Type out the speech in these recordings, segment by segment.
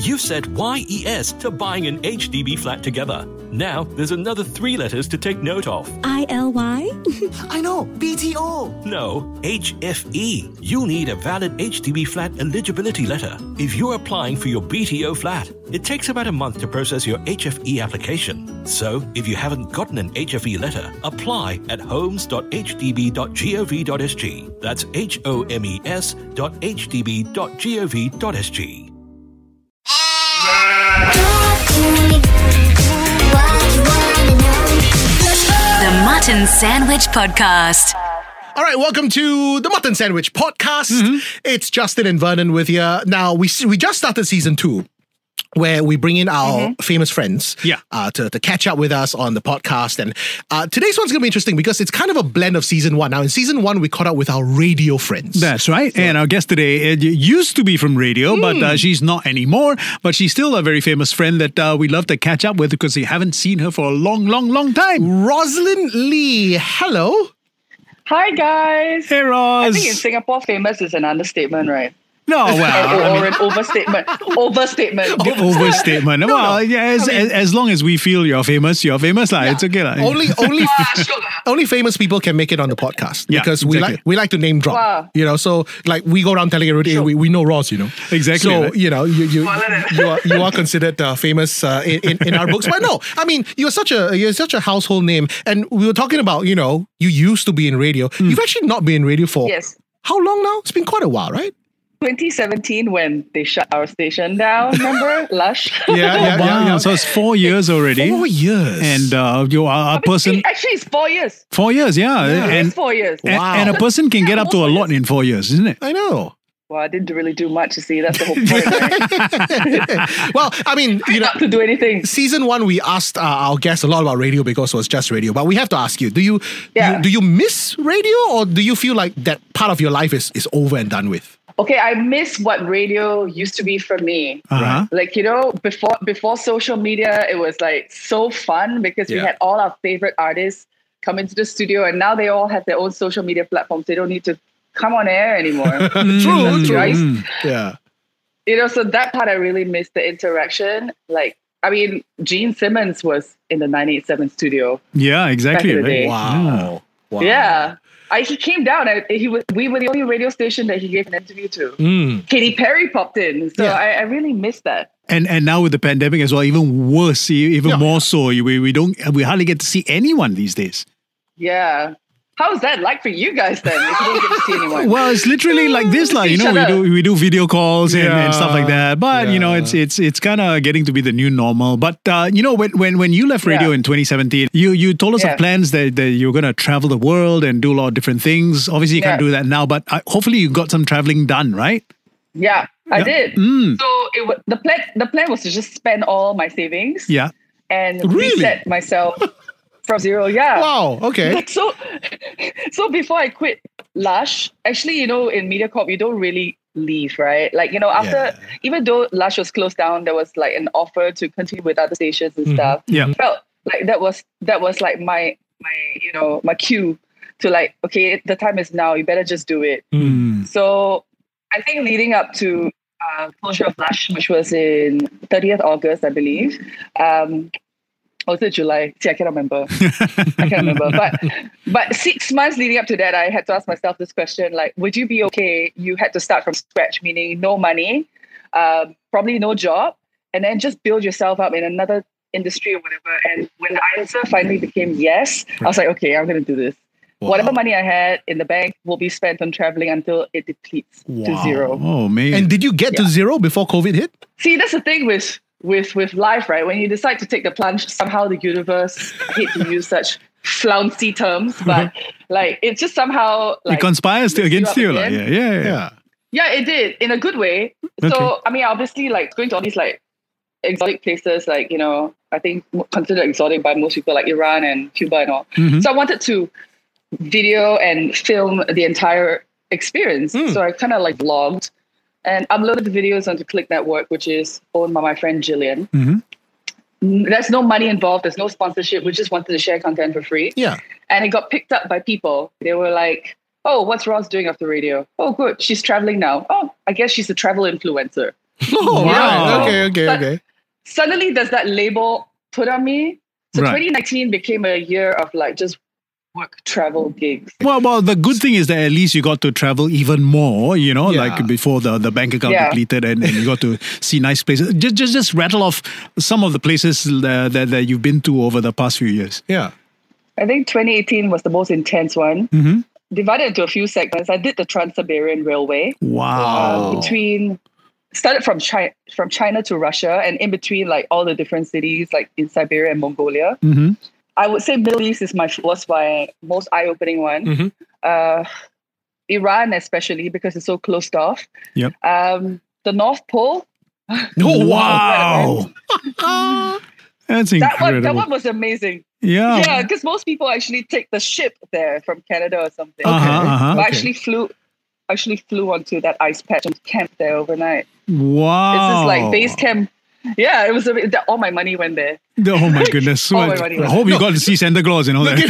You've said YES to buying an HDB flat together. Now, there's another 3 letters to take note of. ILY? I know, BTO. No, HFE. You'll need a valid HDB flat eligibility letter. If you're applying for your BTO flat, it takes about a month to process your HFE application. So, if you haven't gotten an HFE letter, apply at homes.hdb.gov.sg. That's homes.hdb.gov.sg. The Mutton Sandwich Podcast. All right, welcome to the Mutton Sandwich Podcast. It's Justin and Vernon with you. Now, we just started season 2, where we bring in our famous friends to catch up with us on the podcast. And today's one's going to be interesting because it's kind of a blend of season 1. Now, in season 1, we caught up with our radio friends. That's right. And our guest today used to be from radio, but she's not anymore. But she's still a very famous friend that we love to catch up with because we haven't seen her for a long, long, long time. Rosalind Lee. Hello. Hi, guys. Hey, Roz. I think in Singapore, famous is an understatement, right? No, well, or an overstatement. Overstatement. Overstatement. Well, yeah, as long as we feel you're famous, like. It's okay. Like. Only famous people can make it on the podcast because exactly. we like to name drop. Wow. You know, so like we go around telling everybody, hey, we know Ross, you know. Exactly. So, right. you know, you are considered famous in our books. But no, I mean, you're such a household name. And we were talking about, you know, you used to be in radio. You've actually not been in radio for how long now? It's been quite a while, right? 2017 when they shut our station down, remember? Lush. Yeah. So it's 4 years already. 4 years. And you are a person... Actually, it's 4 years. 4 years, yeah. And, it's 4 years. Wow. And a person can get up to a lot in 4 years, isn't it? I know. Well, I didn't really do much, you see. That's the whole point, right? Well, I mean, you know, not to do anything. Season 1, we asked our guests a lot about radio because it was just radio. But we have to ask you, do you miss radio, or do you feel like that part of your life is over and done with? Okay, I miss what radio used to be for me. Uh-huh. Like, you know, before social media, it was like so fun because we had all our favorite artists come into the studio, and now they all have their own social media platforms. They don't need to come on air anymore. True. Right? Yeah. You know, so that part I really miss, the interaction. Like, I mean, Gene Simmons was in the 987 studio. Yeah, exactly. Back in the day. Wow. Yeah. He came down. We were the only radio station that he gave an interview to. Katy Perry popped in. So I really miss that. And now with the pandemic as well, even worse, even more so. We hardly get to see anyone these days. Yeah. How's that like for you guys then, if you don't get to see anyone? Well, it's literally like this, like, you know, we do video calls and stuff like that. But you know, it's kind of getting to be the new normal. But you know, when you left radio in 2017, you told us of plans that you're going to travel the world and do a lot of different things. Obviously, you can't do that now, but hopefully you got some traveling done, right? Yeah, I did. So the plan was to just spend all my savings. Yeah, and reset myself. From zero, Wow, okay. So before I quit Lush, actually, you know, in MediaCorp, you don't really leave, right? Like, you know, after, even though Lush was closed down, there was like an offer to continue with other stations and stuff. Yeah. I felt like that was like my you know, my cue to like, okay, the time is now, you better just do it. So I think leading up to closure of Lush, which was in 30th August, I believe, or was it July? See, I can't remember. But 6 months leading up to that, I had to ask myself this question, like, would you be okay? You had to start from scratch, meaning no money, probably no job, and then just build yourself up in another industry or whatever. And when the answer finally became yes, I was like, okay, I'm going to do this. Wow. Whatever money I had in the bank will be spent on traveling until it depletes to zero. Oh, man. And did you get to zero before COVID hit? See, that's the thing with life, right? When you decide to take the plunge, somehow the universe, I hate to use such flouncy terms, but like it's just somehow like it conspires against you. Like, yeah. Yeah, it did in a good way. Okay. So I mean, obviously, like going to all these like exotic places, like, you know, I think considered exotic by most people, like Iran and Cuba and all. So I wanted to video and film the entire experience. So I kind of like vlogged and uploaded the videos onto Click Network, which is owned by my friend Jillian. There's no money involved. There's no sponsorship. We just wanted to share content for free. Yeah. And it got picked up by people. They were like, oh, what's Roz doing after radio? Oh, good. She's traveling now. Oh, I guess she's a travel influencer. Oh, Wow. right. Okay. Suddenly there's that label put on me. So Right. 2019 became a year of like just work, travel, gigs. Well, the good thing is that at least you got to travel even more, Yeah. like before the bank account depleted and you got to see nice places. Just rattle off some of the places that you've been to over the past few years. Yeah. I think 2018 was the most intense one. Mm-hmm. Divided into a few segments. I did the Trans-Siberian Railway. Wow. Started from China to Russia, and in between like all the different cities like in Siberia and Mongolia. Mm-hmm. I would say Middle East was my most eye-opening one. Mm-hmm. Iran especially because it's so closed off. Yep. The North Pole. Oh, wow. That's That incredible. one was amazing. Yeah. Yeah, because most people actually take the ship there from Canada or something. Uh-huh. But I actually flew onto that ice patch and camped there overnight. Wow. This is like base camp. Yeah, it was all my money went there. Oh my goodness. All my money I went hope you got to see Santa Claus and all that.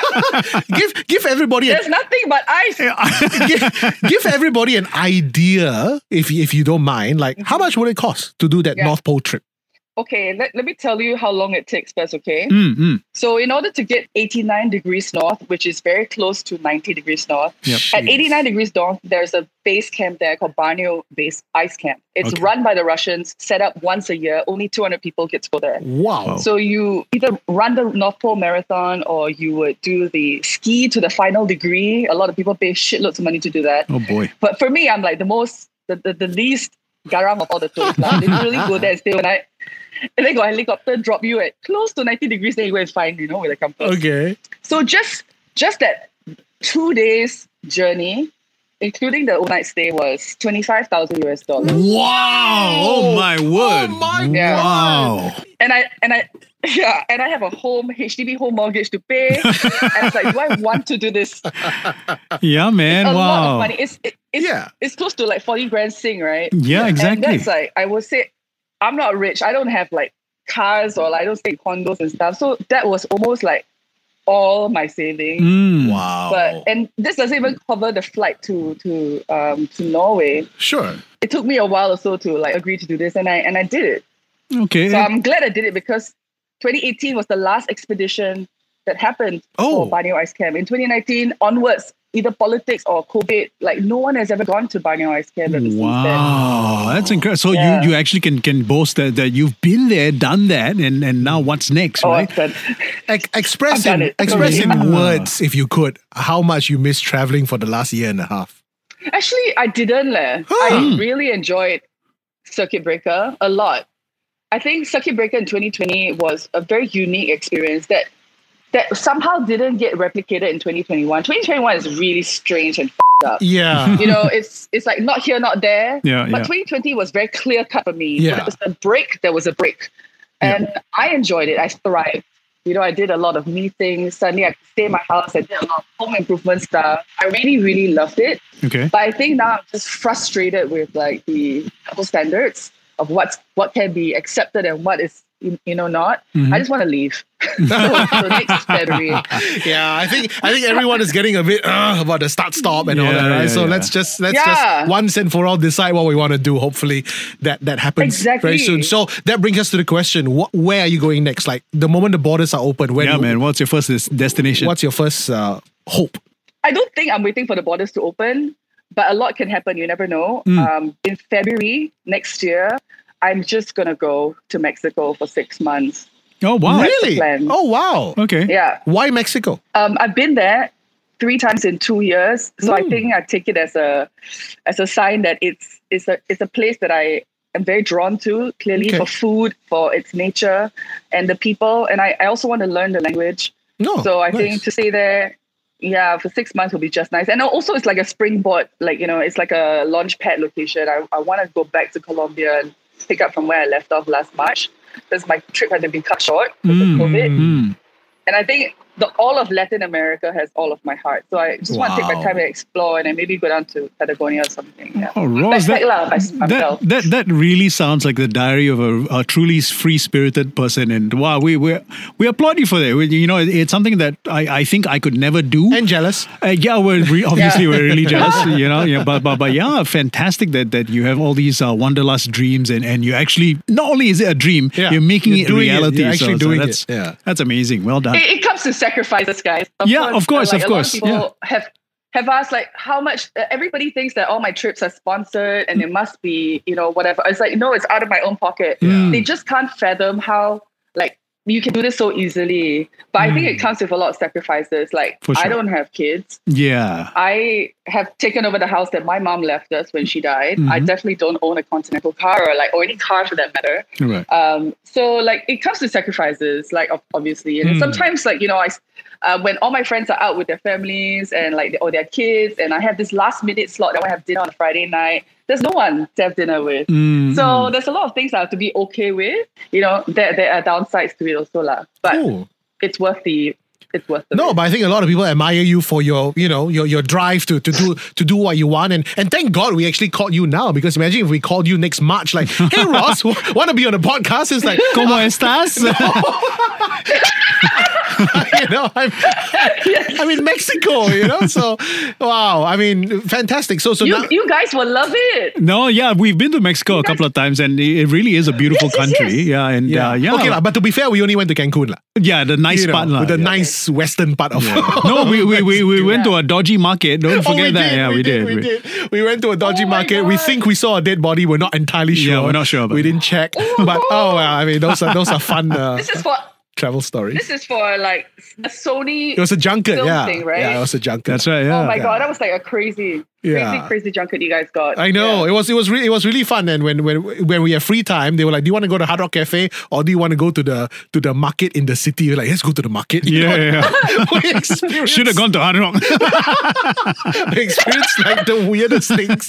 Give everybody There's nothing but ice. give everybody an idea, if you don't mind, like how much would it cost to do that North Pole trip? Okay, let me tell you how long it takes first, okay? Mm-hmm. So in order to get 89 degrees north, which is very close to 90 degrees north, at 89 degrees north, there's a base camp there called Barneo Base Ice Camp. It's run by the Russians, set up once a year. Only 200 people get to go there. Wow. So you either run the North Pole Marathon or you would do the ski to the final degree. A lot of people pay shitloads of money to do that. Oh boy. But for me, I'm like the least garang of all the tourists. They really go there and stay overnight. And then got a helicopter drop you at close to 90 degrees, then you go and find, with a compass. Okay. So just that 2 days journey, including the overnight stay, was $25,000 US. Wow! Oh my word! Oh my Wow! And I have a HDB home mortgage to pay. And it's like, do I want to do this? Yeah, man. It's a wow. lot of money. It's close to like 40 grand Sing, right? Yeah, exactly. And that's like, I would say, I'm not rich. I don't have like cars or I don't stay in condos and stuff. So that was almost like all my savings. Wow. And this doesn't even cover the flight to Norway. Sure. It took me a while or so to like agree to do this, and I did it. Okay. So I'm glad I did it because 2018 was the last expedition that happened for Borneo Ice Camp. In 2019 onwards, either politics or COVID, like no one has ever gone to Borneo Ice Camp ever since then. Wow, that's incredible. So you actually can boast that you've been there, done that, and now what's next, right? Express in words, if you could, how much you miss traveling for the last year and a half. Actually, I didn't. I really enjoyed Circuit Breaker a lot. I think Circuit Breaker in 2020 was a very unique experience that somehow didn't get replicated in 2021. 2021 is really strange and up. Yeah. It's like not here, not there. Yeah, but 2020 was very clear cut for me. Yeah. There was a break. There was a break. And I enjoyed it. I thrived. I did a lot of meetings. Suddenly I could stay in my house. I did a lot of home improvement stuff. I really, really loved it. Okay. But I think now I'm just frustrated with like the double standards of what can be accepted and what is not. I just want to leave. so next February. Yeah, I think everyone is getting a bit about the start-stop and all that, right? So let's just once and for all decide what we want to do. Hopefully that happens very soon. So that brings us to the question: where are you going next? Like the moment the borders are open, man. What's your first destination? What's your first hope? I don't think I'm waiting for the borders to open, but a lot can happen. You never know. In February next year, I'm just going to go to Mexico for 6 months. Oh, wow. Really? Oh, wow. Okay. Yeah. Why Mexico? I've been there 3 times in 2 years. So I think I take it as a sign that it's a place that I am very drawn to, clearly for food, for its nature and the people. And I also want to learn the language. So I think to stay there, for 6 months will be just nice. And also it's like a springboard, it's like a launch pad location. I want to go back to Colombia and pick up from where I left off last March because my trip had been cut short because of COVID. And I think all of Latin America has all of my heart. So I just want to take my time and explore, and then maybe go down to Patagonia or something. Yeah. Oh, Roz, that really sounds like the diary of a truly free-spirited person. And wow, we applaud you for that. You know, it's something that I think I could never do. And jealous. Yeah, we're really jealous. You know, yeah, but yeah, fantastic that you have all these wanderlust dreams, and you actually, not only is it a dream, you're making it a reality. You're actually doing it. Yeah. That's amazing. Well done. It comes to sacrifices, guys. Of course. A lot of people have asked, like, how much. Everybody thinks that all my trips are sponsored and it must be, you know, whatever. It's like, no, it's out of my own pocket. They just can't fathom how, like, you can do this so easily. But I think it comes with a lot of sacrifices. Like, sure. I don't have kids. Yeah. I have taken over the house that my mom left us when she died. I definitely don't own a Continental car or any car for that matter. Right. So, like, it comes to sacrifices, like, obviously. And sometimes, like, you know, when all my friends are out with their families and like or their kids, and I have this last minute slot, I want to have dinner on a Friday night, there's no one to have dinner with. So there's a lot of things I have to be okay with. You know, there are downsides to it also lah. But it's worth the but I think a lot of people admire you for your drive to do what you want, and thank God we actually called you now, because imagine if we called you next March, like, hey Roz, want to be on a podcast? It's like, ¿Cómo estás? You know, I'm in Mexico, you know, so wow, I mean, fantastic. So now, you guys will love it. No, yeah, we've been to Mexico a couple of times, and it really is a beautiful country. Yes. Yeah. Okay, but to be fair, we only went to Cancun, Yeah, the nice part, the nice western part of. No, we went to a dodgy market. Don't forget that. Yeah, we did. We went to a dodgy market. We think we saw a dead body. We're not entirely sure. Yeah, we're not sure. We didn't check. But I mean, those are fun. This is for travel stories. This is for like a Sony. It was a junket, thing, right? Yeah, it was a junket. That's right. Yeah. Oh my God, that was like a crazy junket you guys got. I know. Yeah. It was really fun. And when we have free time, they were like, "Do you want to go to Hard Rock Cafe or do you want to go to the market in the city?" We're like, "Let's go to the market." We should have gone to Hard Rock. We experienced like the weirdest things.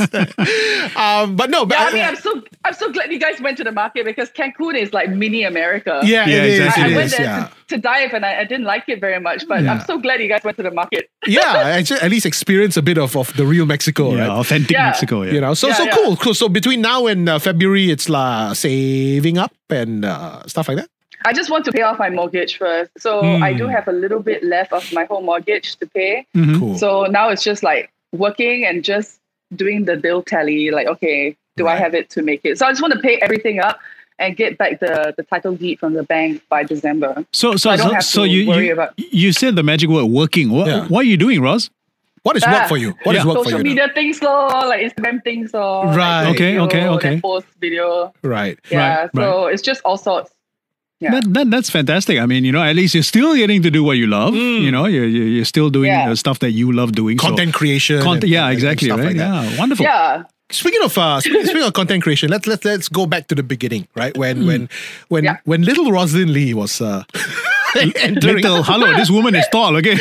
But no. But I mean, I'm so glad you guys went to the market, because Cancun is like mini America. Yeah, I went there to dive, and I didn't like it very much. But I'm so glad you guys went to the market. At least experience a bit of the real Mexico, right? Authentic Mexico. Yeah. You know, so cool. So between now and February, it's saving up and stuff like that. I just want to pay off my mortgage first. So I do have a little bit left of my home mortgage to pay. Cool. So now it's just like working and just doing the bill tally. Like, okay, do I have it to make it? So I just want to pay everything up and get back the title deed from the bank by December. So I don't have to worry about. You said the magic word, working. What are you doing, Roz? What is work for you? What is work for you? Social media things, like Instagram things, right? Like video, okay. Post video, right? Yeah, so it's just all sorts. Yeah. That's fantastic. I mean, you know, at least you're still getting to do what you love. You know, you're still doing stuff that you love doing. Content creation. Exactly. And right. like yeah, wonderful. Yeah. Speaking of content creation, let's go back to the beginning, right? When little Roslyn Lee was entering. Hello, this woman is tall. Okay,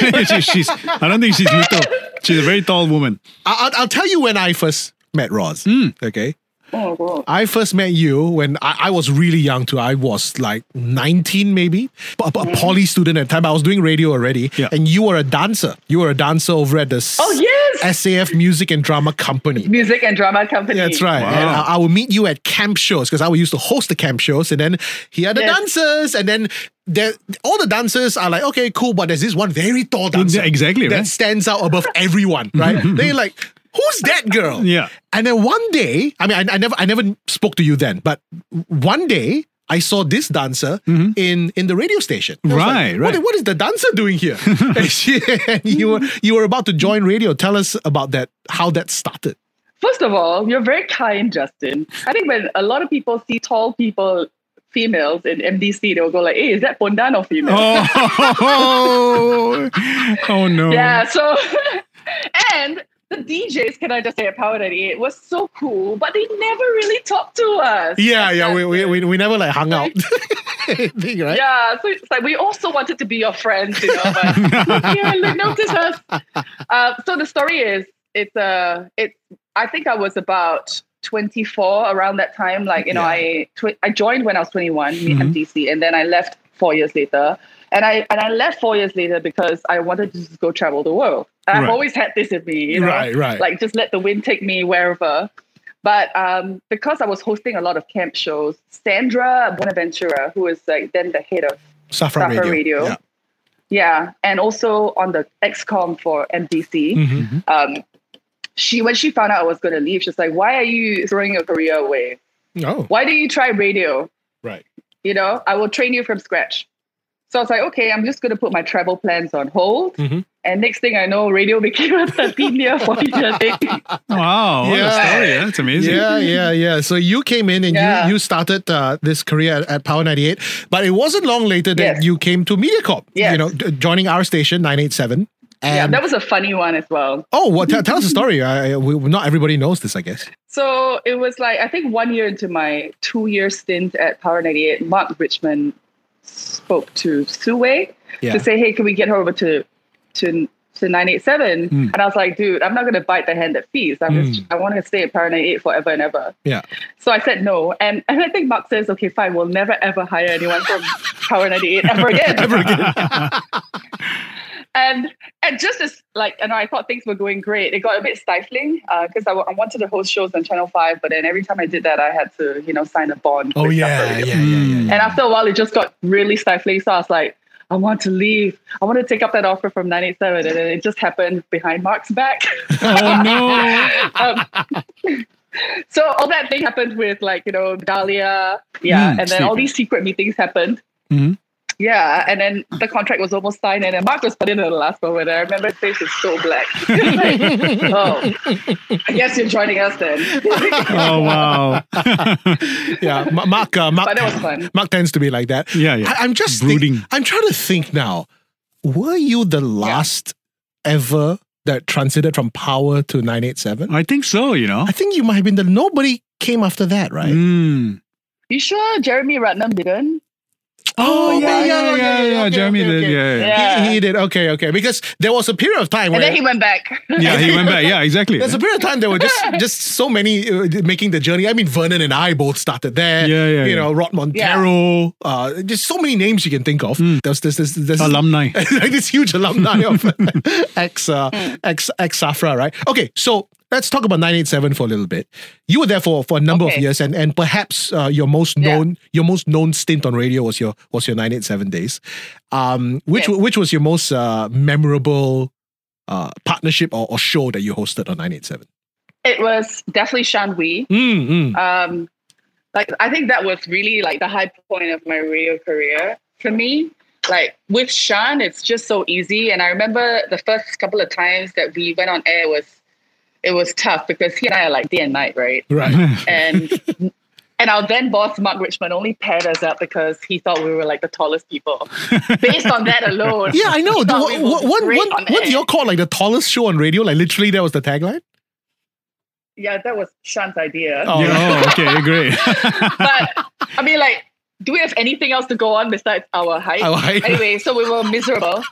I don't think she's little. She's a very tall woman. I'll tell you when I first met Roz. Okay. Oh, wow. I first met you when I was really young too. I was like 19 maybe, a poly student at the time. I was doing radio already, and you were a dancer. You were a dancer over at the SAF Music and Drama Company. Music and Drama Company. That's right. Wow. And I would meet you at camp shows, because I would used to host the camp shows, and then here are the dancers, and then all the dancers are like, okay, cool, but there's this one very tall dancer that stands out above everyone, right? They're like, who's that girl? Yeah. And then one day, I mean, I never spoke to you then, but one day I saw this dancer in the radio station. Right. What is the dancer doing here? and you were about to join radio. Tell us about that, how that started. First of all, you're very kind, Justin. I think when a lot of people see tall people, females in MDC, they'll go like, hey, is that Pondan or female? Oh no. Yeah, so, and the DJs, can I just say, at Power 98 was so cool, but they never really talked to us. Yeah, we never like hung out. Right? Yeah, so it's like we also wanted to be your friends, you know, but like, notice us. So the story is, I think I was about 24 around that time. Like, you know, I joined when I was 21, MDC, and then I left 4 years later. And I left 4 years later because I wanted to just go travel the world. I've always had this in me, you know, like just let the wind take me wherever. But because I was hosting a lot of camp shows, Sandra Bonaventura, who is like then the head of Safra Radio. Yeah, and also on the XCOM for MDC. When she found out I was going to leave, she's like, "Why are you throwing your career away? Why don't you try radio? Right. You know, I will train you from scratch." So I was like, okay, I'm just going to put my travel plans on hold. And next thing I know, radio became a 13-year, 14-year thing. Wow, what a story. That's amazing. Yeah. So you came in and you started this career at Power 98. But it wasn't long later that you came to MediaCorp, you know, joining our station, 987. And that was a funny one as well. Oh, well, tell us the story. Not everybody knows this, I guess. So it was like, I think 1 year into my 2-year stint at Power 98, Mark Richmond spoke to Suwei to say, hey, can we get her over to 987? And I was like, dude, I'm not going to bite the hand that feeds. I want to stay at Power 98 forever and ever. Yeah. So I said no. And I think Mark says, okay, fine, we'll never ever hire anyone from Power 98 ever again. And just as I thought things were going great, it got a bit stifling because I wanted to host shows on Channel 5, but then every time I did that, I had to, sign a bond. And after a while, it just got really stifling. So I was like, I want to leave. I want to take up that offer from 987. And then it just happened behind Mark's back. Oh, no. So all that thing happened with Dahlia. And then all these secret meetings happened. Yeah, and then the contract was almost signed, and then Mark was put in at the last moment. I remember his face was so black. Oh, I guess you're joining us then. Oh, wow. Mark. But it was fun. Mark tends to be like that. Yeah. I'm just brooding. I'm trying to think now. Were you the last ever that transited from Power to 987? I think so. I think you might have been nobody came after that, right? You sure Jeremy Ratnam didn't? Oh, yeah. Jeremy did. Yeah. He did. Okay. Because there was a period of time where... And then he went back. Yeah, he went back. Yeah, exactly. There's a period of time there were just so many making the journey. I mean, Vernon and I both started there. Yeah. Rod Montero. Just so many names you can think of. There's this alumni. This huge alumni of ex-Safra, right? Okay, so... Let's talk about 987 for a little bit. You were there for a number of years, and perhaps your most known stint on radio was your 987 days. Which was your most memorable partnership or show that you hosted on 987? It was definitely Shan Wee. I think that was really the high point of my radio career for me. With Shan, it's just so easy, and I remember the first couple of times that we went on air it was tough because he and I are day and night, right? Right. And our then boss, Mark Richmond, only paired us up because he thought we were the tallest people. Based on that alone. Yeah, I know. What do you call the tallest show on radio? Literally, that was the tagline? Yeah, that was Shan's idea. Oh, okay, great. But, I mean, do we have anything else to go on besides our height? Anyway, so we were miserable.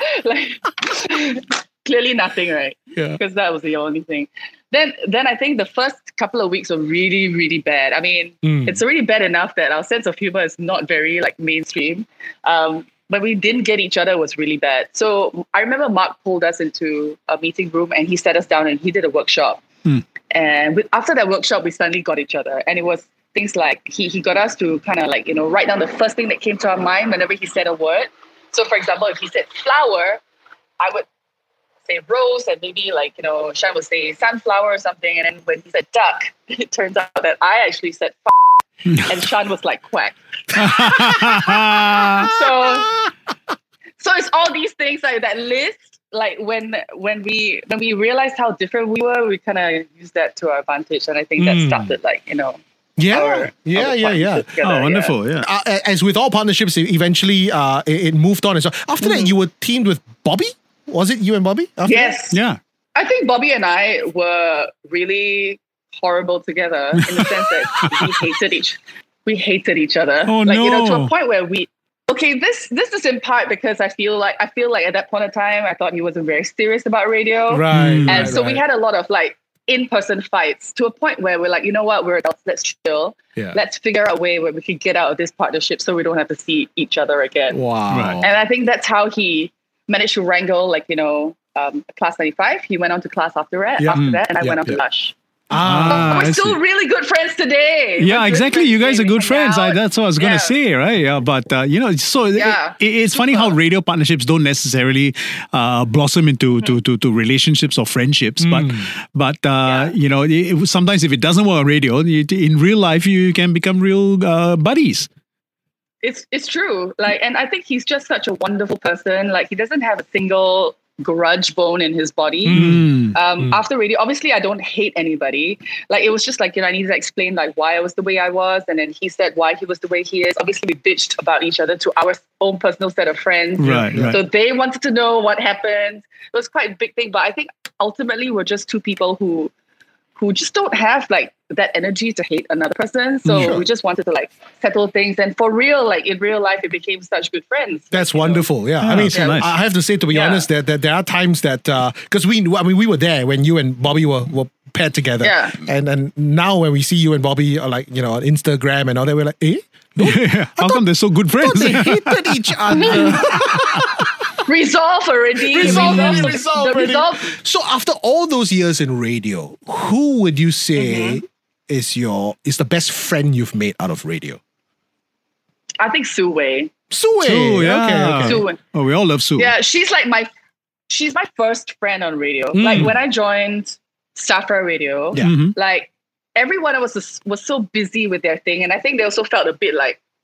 Clearly nothing, right? Yeah. Because that was the only thing. Then I think the first couple of weeks were really, really bad. I mean, it's already bad enough that our sense of humor is not very mainstream. But we didn't get each other was really bad. So I remember Mark pulled us into a meeting room and he sat us down and he did a workshop. And after that workshop, we suddenly got each other. And it was things like he got us to kind of write down the first thing that came to our mind whenever he said a word. So for example, if he said flower, I would say rose, and maybe Shan would say sunflower or something. And then when he said duck, it turns out that I actually said and Shan was quack. So it's all these things that list. When we realized how different we were, we kind of used that to our advantage, and I think that started Yeah. Oh, wonderful. Yeah. As with all partnerships, eventually it moved on. And so after that, you were teamed with Bobby. Was it you and Bobby? Yes. That? Yeah. I think Bobby and I were really horrible together in the sense that we hated each other. Oh, no. To a point where this is in part because I feel like at that point in time, I thought he wasn't very serious about radio. Right. And so we had a lot of in-person fights to a point where we're like, you know what, we're adults, let's chill. Yeah. Let's figure out a way where we can get out of this partnership so we don't have to see each other again. Wow. Right. And I think that's how he managed to wrangle, Class 95. He went on to Class after that, and I went on to Lush. We're still really good friends today. Yeah, exactly. You guys are good friends. That's what I was going to say, right? Yeah, but it's funny how radio partnerships don't necessarily blossom into to relationships or friendships. But sometimes if it doesn't work on radio, in real life you can become real buddies. It's true. And I think he's just such a wonderful person. He doesn't have a single grudge bone in his body. After radio, obviously I don't hate anybody. It was just I needed to explain why I was the way I was, and then he said why he was the way he is. Obviously we bitched about each other to our own personal set of friends. Right. So they wanted to know what happened. It was quite a big thing, but I think ultimately we're just two people who just don't have that energy to hate another person. So we just wanted to settle things. And for real, in real life, we became such good friends. That's wonderful. Yeah. I mean, nice. I have to say, to be honest, that there are times that, because we were there when you and Bobby were paired together. Yeah. And now when we see you and Bobby on Instagram and all that, we're like, eh? How come they're so good friends? They hated each other. Resolve already. Resolve. So after all those years in radio, who would you say is the best friend you've made out of radio? I think Sue Wei. Sue, yeah. Okay. Sue. Oh, we all love Sue. Yeah, she's my first friend on radio. When I joined Safra Radio, everyone was so busy with their thing, and I think they also felt a bit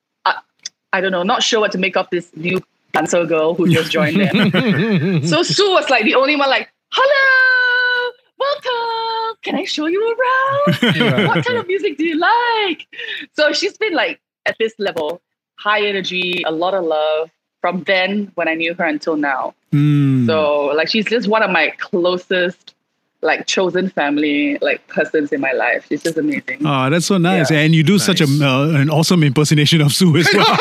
I don't know, not sure what to make of this new dancer girl who just joined them. So Sue was the only one hello, welcome, can I show you around? What kind of music do you like? So she's been at this level, high energy, a lot of love from then when I knew her until now. So she's just one of my closest chosen family persons in my life. She's just amazing. Oh, that's so nice. Yeah. And you do such an awesome impersonation of Sue as well.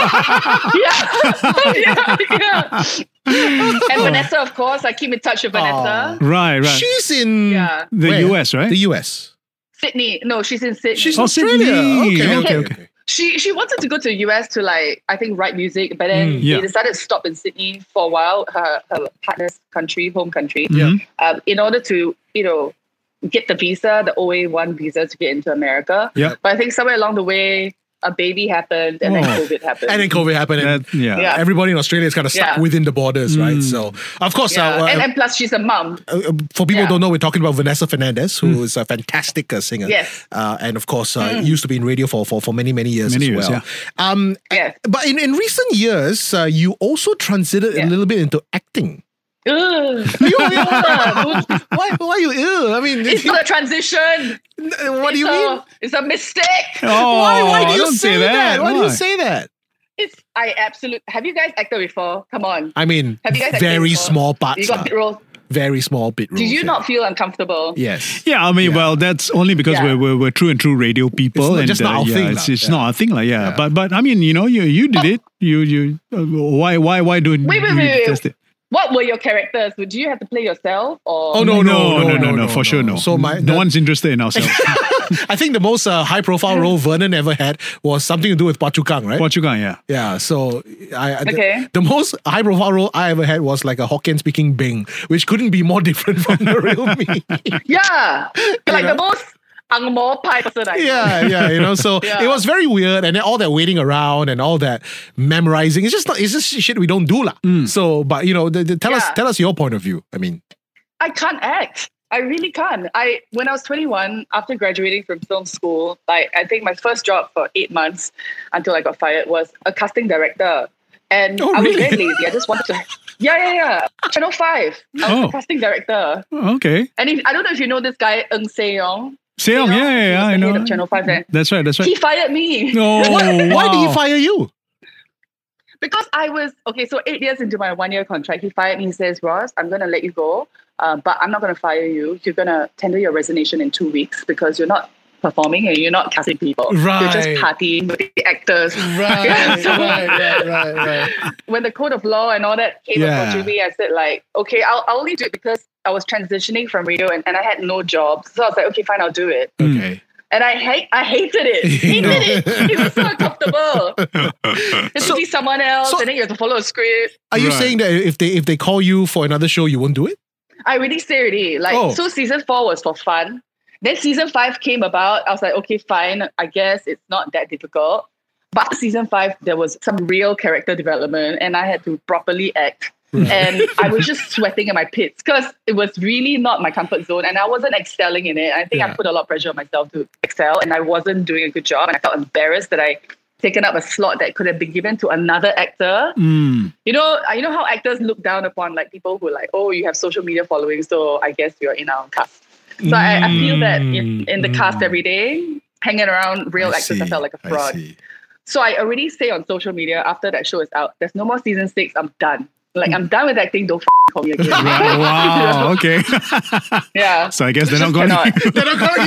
yeah. And Vanessa, of course. I keep in touch with Vanessa. Right. She's in the US, right? The US. Sydney. No, she's in Sydney. She's in Australia. Okay. She wanted to go to the US to I think write music, but then they decided to stop in Sydney for a while, her partner's home country. In order to, get the visa, the OA1 visa to get into America. Yeah. But I think somewhere along the way, a baby happened and then COVID happened. And everybody in Australia is kind of stuck within the borders, right? So, of course... and plus, she's a mum. For people who don't know, we're talking about Vanessa Fernandez, who is a fantastic singer. Yes. And of course, used to be in radio for many, many years as well. Yeah. But in recent years, you also transited a little bit into acting. Why are you ill? I mean, it's not a transition. What do you mean? It's a mistake. Oh, why do you say that? Why do you say that? Have you guys acted before? Come on. I mean, have you guys very small parts. You got bit roles. Very small bit roles. Did you not feel uncomfortable? Yes. Yeah, I mean, well, that's only because we're true and true radio people. It's not our thing. It's not our thing, But I mean, you did it. You why don't you test it? What were your characters? Would you have to play yourself? Or? Oh, no, for sure, no. So no one's interested in ourselves. I think the most high-profile role Vernon ever had was something to do with Phua Chu Kang, right? Phua Chu Kang, yeah. Yeah, so the most high-profile role I ever had was a Hokkien-speaking Bing, which couldn't be more different from the real me. Yeah, the most Ang Mo Pai person. So it was very weird, and then all that waiting around and all that memorizing, it's just shit we don't do lah. So, but tell us your point of view. I mean, I can't act. I really can't. When I was 21, after graduating from film school, I think my first job for 8 months until I got fired was a casting director. And I was very lazy. I just wanted to... Yeah. Channel 5. I was a casting director. Okay. And I don't know if you know this guy, Ng Se-yong. Se-yong, yeah, I know. Head of Channel 5 then. That's right. He fired me. No. Why did he fire you? Because I was... Okay, so 8 years into my 1-year contract, he fired me. He says, Ross, I'm going to let you go, but I'm not going to fire you. You're going to tender your resignation in 2 weeks because you're not performing and you're not casting people. Right. You're just partying with the actors. Right, So right. when the code of law and all that came up to me, I said like, okay, I'll only do it because I was transitioning from radio and I had no job. So I was like, okay, fine, I'll do it. Okay. And I hated it. Hated it. It was so uncomfortable. Just to see someone else and then you have to follow a script. Are you saying that if they call you for another show, you won't do it? I already say already. Like, so season 4 was for fun. Then season 5 came about. I was like, okay, fine. I guess it's not that difficult. But after season 5, there was some real character development and I had to properly act. And I was just sweating in my pits because it was really not my comfort zone and I wasn't excelling in it. I think I put a lot of pressure on myself to excel and I wasn't doing a good job. And I felt embarrassed that I taken up a slot that could have been given to another actor. You know how actors look down upon like people who are like, oh, you have social media following, so I guess you're in our cast. So I feel that in the cast every day, hanging around real actors, I felt like a fraud. So I already say on social media after that show is out, there's no more season 6, I'm done. Like, I'm done with acting, don't call me again. Right. Wow, okay. Yeah. So I guess they're not going to... They're not calling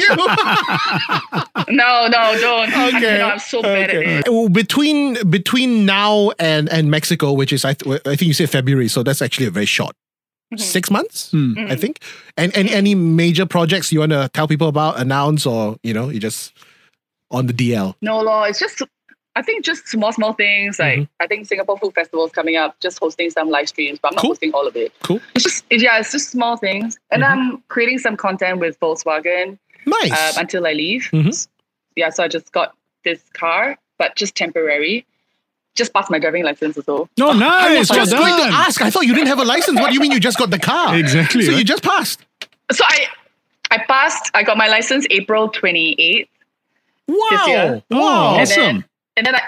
you. No, don't. Okay. I'm so bad at it. Well, between now and Mexico, which is I think you said February, so that's actually a very short 6 months, I think. And any major projects you want to tell people about, announce, or you just on the DL? No, it's just I think just small things. Like I think Singapore Food Festival is coming up, just hosting some live streams, but I'm not hosting all of it. Cool. It's just small things, and I'm creating some content with Volkswagen. Nice. Until I leave. Yeah, so I just got this car, but just temporary. Just passed my driving license also. No, nice. I was just going to ask. I thought you didn't have a license. What do you mean you just got the car? Exactly. So you just passed. So I passed. I got my license April 28th. Wow. This year. Wow, awesome. And then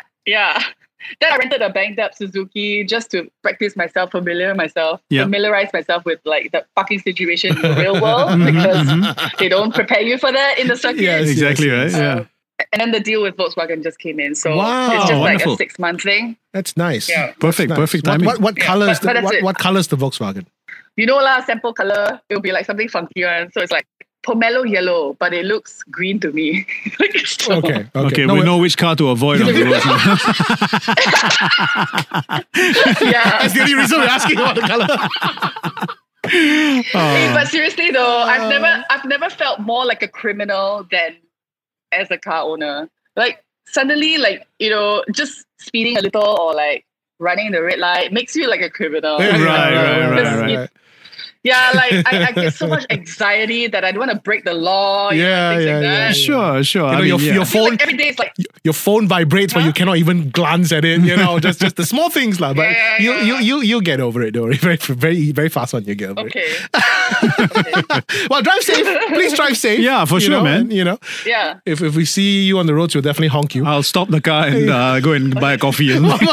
I rented a banged up Suzuki just to practice myself, familiarize myself with like the fucking situation in the real world because they don't prepare you for that in the circuit. Yes, exactly right. Yeah. And then the deal with Volkswagen just came in, so wow, it's just wonderful. like a 6-month thing. That's nice. Yeah. Perfect timing. What colors? But What colors the Volkswagen? You know lah, sample color. It'll be like something funky one. So it's like pomelo yellow, but it looks green to me. Okay, we know which car to avoid on the road. Yeah, that's the only reason we're asking about the color. Hey, but seriously though, I've never felt more like a criminal than as a car owner. Like suddenly, like just speeding a little or like running the red light makes you like a criminal. Right. Yeah, like I get so much anxiety that I don't want to break the law. Things like that. Sure. Your phone like every day it's like your phone vibrates, but you cannot even glance at it. Just the small things, lah. But you'll get over it. Don't worry. Very, very, very fast one. You get over it. Well, drive safe. Please drive safe. Yeah, for sure, man. And, yeah. If we see you on the roads, we'll definitely honk you. I'll stop the car and go and buy a coffee.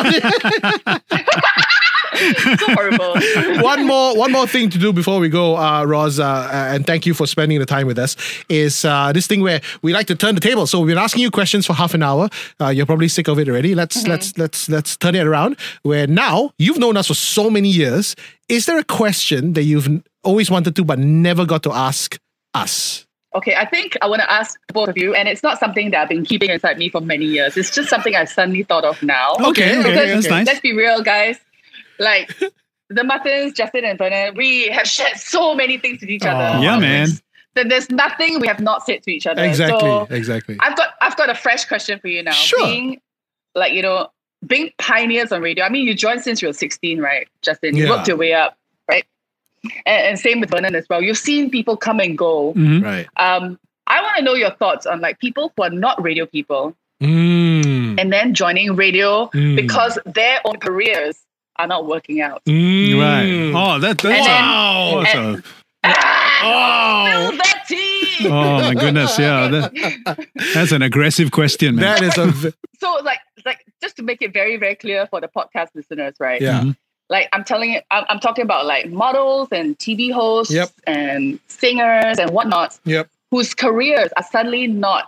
So horrible. One more thing to do before we go, Roz, and thank you for spending the time with us, is this thing where we like to turn the table. So we've been asking you questions for half an hour. You're probably sick of it already. Let's turn it around. Where now you've known us for so many years. Is there a question that you've always wanted to but never got to ask us? Okay, I think I want to ask both of you, and it's not something that I've been keeping inside me for many years. It's just something I suddenly thought of now. Okay, that's nice. Let's be real, guys. Like the Muttons, Justin and Vernon, we have shared so many things with each other. Yeah, man. Then there's nothing we have not said to each other. Exactly. I've got a fresh question for you now. Sure. Being pioneers on radio. I mean, you joined since you were 16, right, Justin? You worked your way up, right? And same with Vernon as well. You've seen people come and go. Right. I want to know your thoughts on like people who are not radio people and then joining radio because their own careers are not working out. Right. Oh, that's awesome. Spill that tea. Oh my goodness, yeah. That's an aggressive question, man. That is so like just to make it very, very clear for the podcast listeners, right? Yeah. Like I'm talking about like models and TV hosts and singers and whatnot. Yep. Whose careers are suddenly not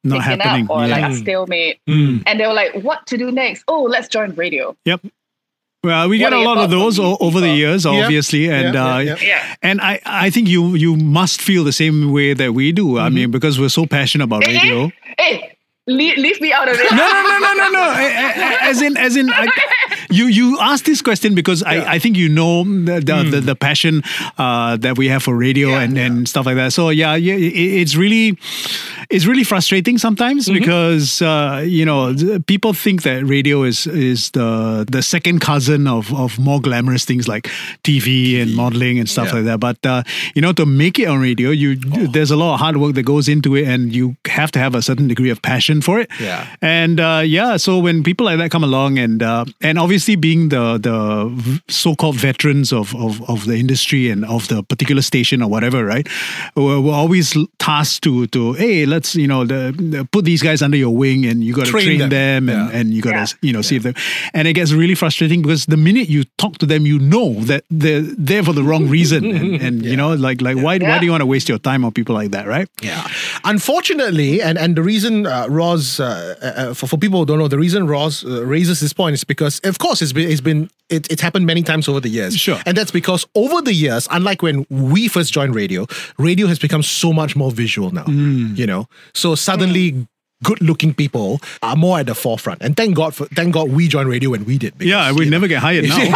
happening up or like a stalemate. And they were like, what to do next? Oh, let's join radio. Yep. Well, we get a lot of those over the years, obviously, and and I think you must feel the same way that we do. I mean, because we're so passionate about radio. Leave me out of it. No. As in, you asked this question because I think you know the passion that we have for radio and stuff like that. So it's really frustrating sometimes because people think that radio is the second cousin of more glamorous things like TV and modeling and stuff like that. But to make it on radio, there's a lot of hard work that goes into it, and you have to have a certain degree of passion for it. Yeah. And so when people like that come along, and obviously being the so-called veterans of the industry and of the particular station or whatever, right? We're always tasked to hey, let's put these guys under your wing, and you got to train them and you got to see if them. And it gets really frustrating because the minute you talk to them, you know that they're there for the wrong reason, and why do you want to waste your time on people like that, right? Yeah. Unfortunately, and the reason Roz, for people who don't know, the reason Roz raises this point is because, of course, it's happened many times over the years. Sure. And that's because over the years, unlike when we first joined radio has become so much more visual now. So suddenly good-looking people are more at the forefront. And thank God we joined radio when we did. Because, we never get hired now.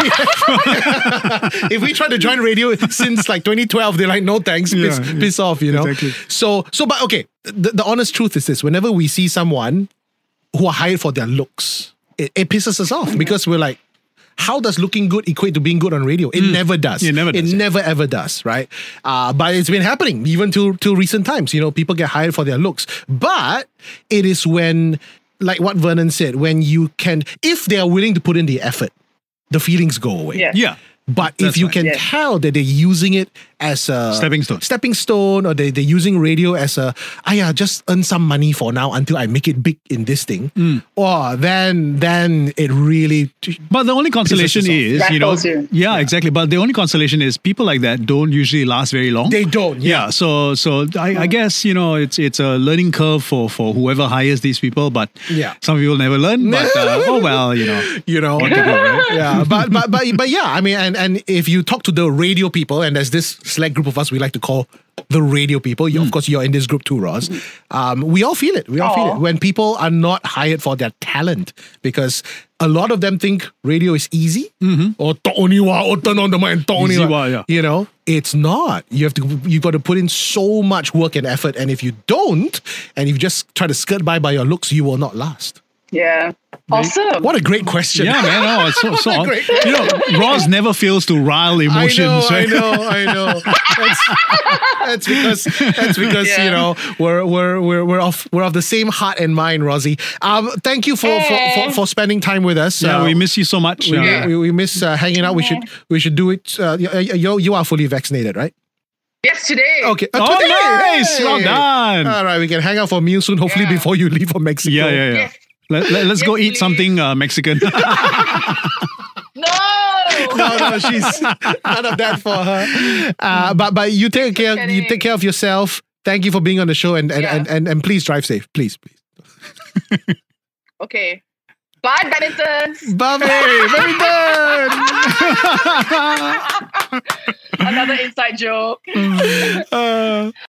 If we tried to join radio since like 2012, they're like, no thanks, piss off, Exactly. But okay, the honest truth is this: whenever we see someone who are hired for their looks, it pisses us off because we're like, how does looking good equate to being good on radio? It never does. It never ever does, right? But it's been happening even till recent times. People get hired for their looks. But it is when, like what Vernon said, when you can, if they are willing to put in the effort, the feelings go away. Yeah. But if you can tell that they're using it as a stepping stone, or they're using radio as just earn some money for now until I make it big in this thing, then it really. But the only consolation is, exactly. But the only consolation is people like that don't usually last very long. They don't. Yeah. So I guess it's a learning curve for whoever hires these people. But some people never learn. But what to do, right? Yeah. But yeah, I mean, and if you talk to the radio people, and there's this select group of us we like to call the radio people. Of course, you're in this group too, Roz. We all feel it. We all feel it when people are not hired for their talent, because a lot of them think radio is easy, or turn on the mic and talk only. It's not. You've got to put in so much work and effort, and if you don't, and you just try to skirt by your looks, you will not last. Yeah. Awesome. What a great question. Yeah, man. No, it's so great. Roz never fails to rile emotions. I know. That's because we're of the same heart and mind, Rosie. Thank you for spending time with us. Yeah, we miss you so much. We miss hanging out. We should do it. You are fully vaccinated, right? Yes, today. Okay. Today. Nice. Well done. All right, we can hang out for a meal soon, hopefully before you leave for Mexico. Yeah. Yes. Let's go eat something Mexican. No, she's none of that for her. But you take care. You take care of yourself. Thank you for being on the show, and please drive safe, please. Okay. Bye, badminton. Bye, badminton. Another inside joke.